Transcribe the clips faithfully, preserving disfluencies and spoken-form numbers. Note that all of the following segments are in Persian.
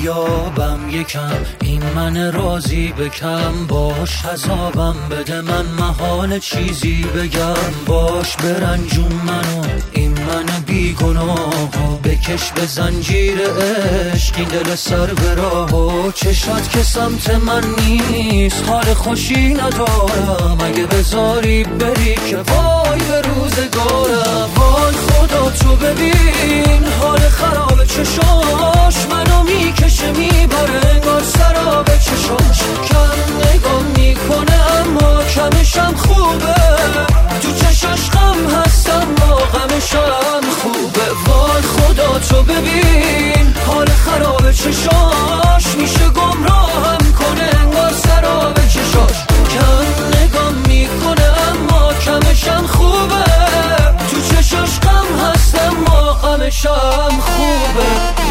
بیابم یکم، این من راضی بکم، باش عذابم بده من محال چیزی بگم، باش برنجون منو این من بیگناهو، بکش به زنجیر عشق این دل سر به راهو، چشات که سمت من نیست حال خوشی ندارم، اگه بذاری بری که وای به روزگارم، وای خدا تو ببین حال خراب چشاش منو میکشه میبره انگار سراب چشاش، کم نگاه میکنه اما کمشم خوبه، تو چشاش غم هستم ما غمشم خوبه، وای خدا تو ببین حال خراب چشاش میشه گمراهم کنه انگار سراب چشاش، کم نگاه میکنه اما کمشم خوبه، تو چشاش غم هستم ما غمشم خوبه.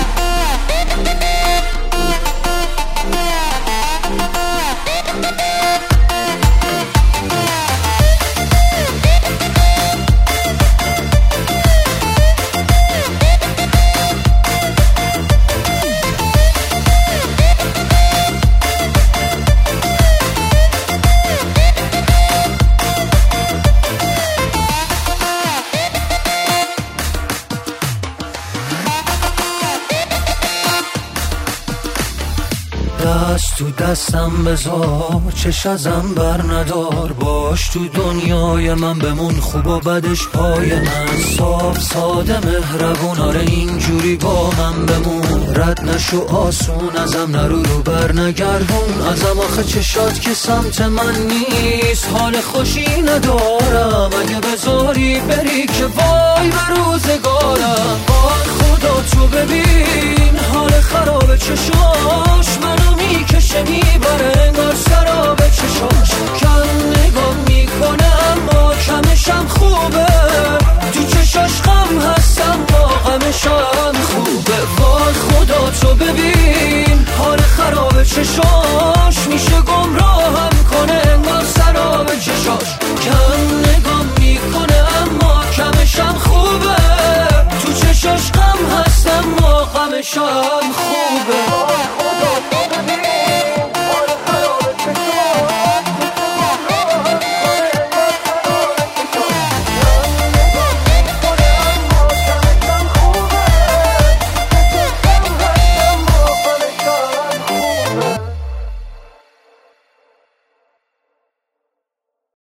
دست تو دستم بذار چش ازم بر ندار، باش تو دنیای من بمون خوب و بدش پای من، صاف ساده مهربون آره اینجوری با من بمون، رد نشو آسون ازم نرو رو بر نگردون ازم، آخه چشات که سمت من نیست حال خوشی ندارم، اگه بذاری بری که وای به روزگارم، وای خدا تو ببین حال خراب چشاش منو میکشه میبره انگار سر